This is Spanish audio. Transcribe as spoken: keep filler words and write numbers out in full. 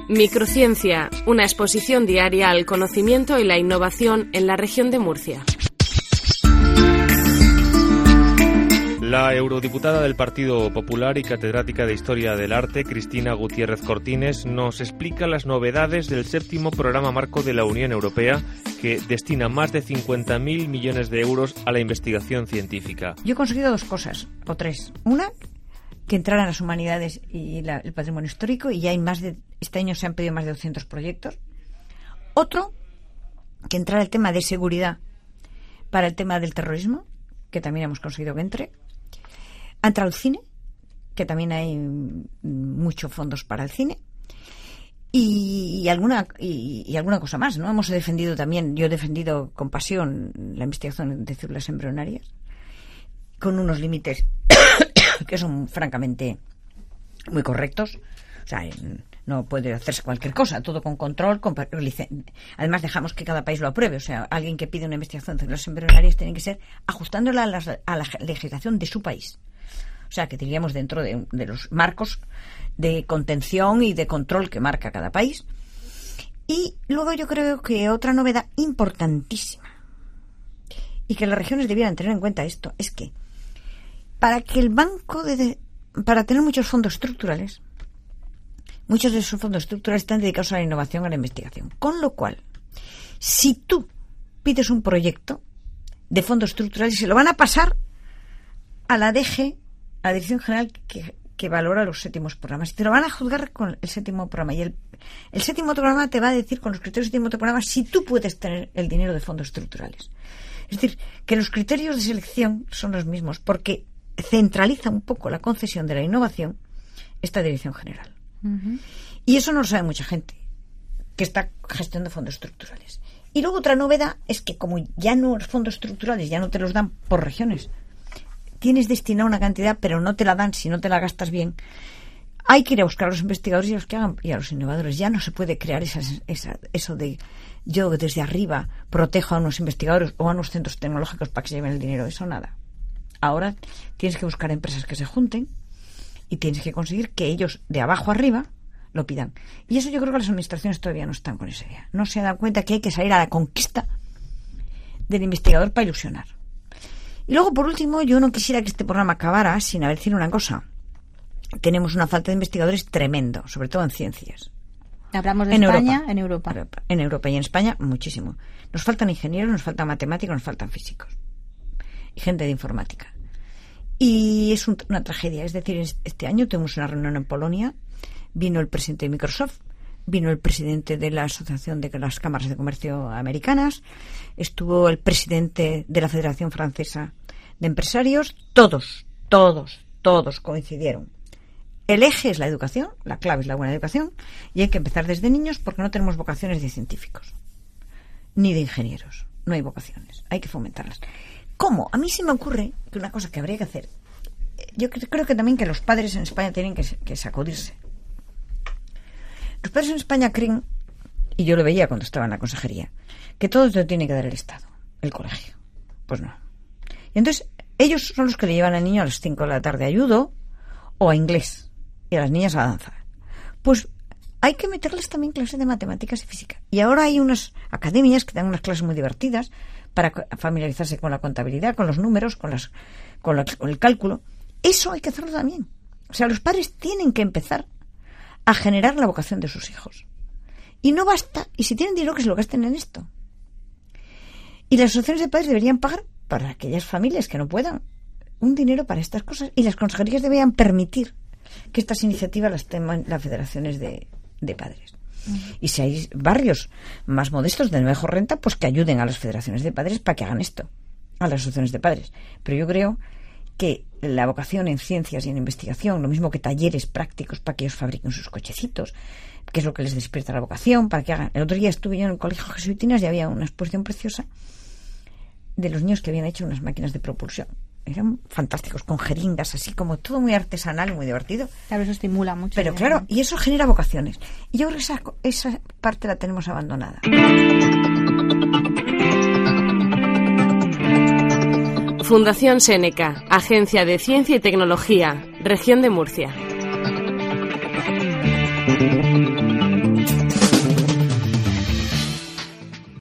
Microciencia, una exposición diaria al conocimiento y la innovación en la región de Murcia. La eurodiputada del Partido Popular y catedrática de Historia del Arte, Cristina Gutiérrez Cortines, nos explica las novedades del séptimo programa marco de la Unión Europea, que destina más de cincuenta mil millones de euros a la investigación científica. Yo he conseguido dos cosas, o tres. Una, que entraran las humanidades y la, el patrimonio histórico, y ya hay más de, este año se han pedido más de doscientos proyectos. Otro, que entrara el tema de seguridad para el tema del terrorismo, que también hemos conseguido que entre. Ha entrado el cine, que también hay muchos fondos para el cine. Y, y alguna y, y alguna cosa más, ¿no? Hemos defendido también, yo he defendido con pasión la investigación de células embrionarias, con unos límites que son francamente muy correctos. O sea, no puede hacerse cualquier cosa, todo con control, con licen... además dejamos que cada país lo apruebe. O sea, alguien que pide una investigación de células embrionarias tiene que ser ajustándola a la, a la legislación de su país. O sea, que diríamos dentro de, de los marcos de contención y de control que marca cada país. Y luego yo creo que otra novedad importantísima, y que las regiones debieran tener en cuenta esto, es que para que el banco de, de para tener muchos fondos estructurales, muchos de esos fondos estructurales están dedicados a la innovación, a la investigación. Con lo cual, si tú pides un proyecto de fondos estructurales, se lo van a pasar a la D G, a la Dirección General que, que valora los séptimos programas. Te lo van a juzgar con el séptimo programa. Y el, el séptimo programa te va a decir, con los criterios del séptimo programa, si tú puedes tener el dinero de fondos estructurales. Es decir, que los criterios de selección son los mismos, porque centraliza un poco la concesión de la innovación esta Dirección General. Uh-huh. Y eso no lo sabe mucha gente que está gestionando fondos estructurales. Y luego otra novedad es que, como ya no los fondos estructurales ya no te los dan por regiones, tienes destinado una cantidad, pero no te la dan si no te la gastas bien. Hay que ir a buscar a los investigadores y a los que hagan, y a los innovadores. Ya no se puede crear esa, esa, eso de yo desde arriba protejo a unos investigadores o a unos centros tecnológicos para que se lleven el dinero. Eso nada. Ahora tienes que buscar empresas que se junten y tienes que conseguir que ellos de abajo arriba lo pidan. Y eso yo creo que las administraciones todavía no están con esa idea. No se dan cuenta que hay que salir a la conquista del investigador para ilusionar. Y luego, por último, yo no quisiera que este programa acabara sin haber decir una cosa. Tenemos una falta de investigadores tremendo, sobre todo en ciencias. Hablamos de en España, Europa. en Europa. En Europa y en España, muchísimo. Nos faltan ingenieros, nos faltan matemáticos, nos faltan físicos. Y gente de informática. Y es un, una tragedia. Es decir, este año tuvimos una reunión en Polonia, vino el presidente de Microsoft, vino el presidente de la Asociación de las Cámaras de Comercio Americanas, estuvo el presidente de la Federación Francesa de Empresarios, todos, todos, todos coincidieron. El eje es la educación, la clave es la buena educación, y hay que empezar desde niños porque no tenemos vocaciones de científicos, ni de ingenieros, no hay vocaciones, hay que fomentarlas. ¿Cómo? A mí se me ocurre que una cosa que habría que hacer, yo creo que también que los padres en España tienen que, que sacudirse. Los padres en España creen, y yo lo veía cuando estaba en la consejería, que todo te lo tiene que dar el Estado, el colegio. Pues no. Y entonces, ellos son los que le llevan al niño a las cinco de la tarde a judo o a inglés, y a las niñas a danza. Pues hay que meterles también clases de matemáticas y física. Y ahora hay unas academias que dan unas clases muy divertidas para familiarizarse con la contabilidad, con los números, con, las, con, la, con el cálculo. Eso hay que hacerlo también. O sea, los padres tienen que empezar a generar la vocación de sus hijos. Y no basta, y si tienen dinero que se lo gasten en esto. Y las asociaciones de padres deberían pagar para aquellas familias que no puedan un dinero para estas cosas, y las consejerías deberían permitir que estas iniciativas las tengan las federaciones de, de padres. Uh-huh. Y si hay barrios más modestos de mejor renta, pues que ayuden a las federaciones de padres para que hagan esto, a las asociaciones de padres. Pero yo creo que la vocación en ciencias y en investigación, lo mismo que talleres prácticos para que ellos fabriquen sus cochecitos, que es lo que les despierta la vocación, para que hagan. El otro día estuve yo en el colegio Jesuitinas y había una exposición preciosa de los niños que habían hecho unas máquinas de propulsión. Eran fantásticos, con jeringas, así como todo muy artesanal y muy divertido. Claro, eso estimula mucho. Pero claro, y eso genera vocaciones. Y yo creo que esa, esa parte la tenemos abandonada. Fundación Seneca, Agencia de Ciencia y Tecnología, Región de Murcia.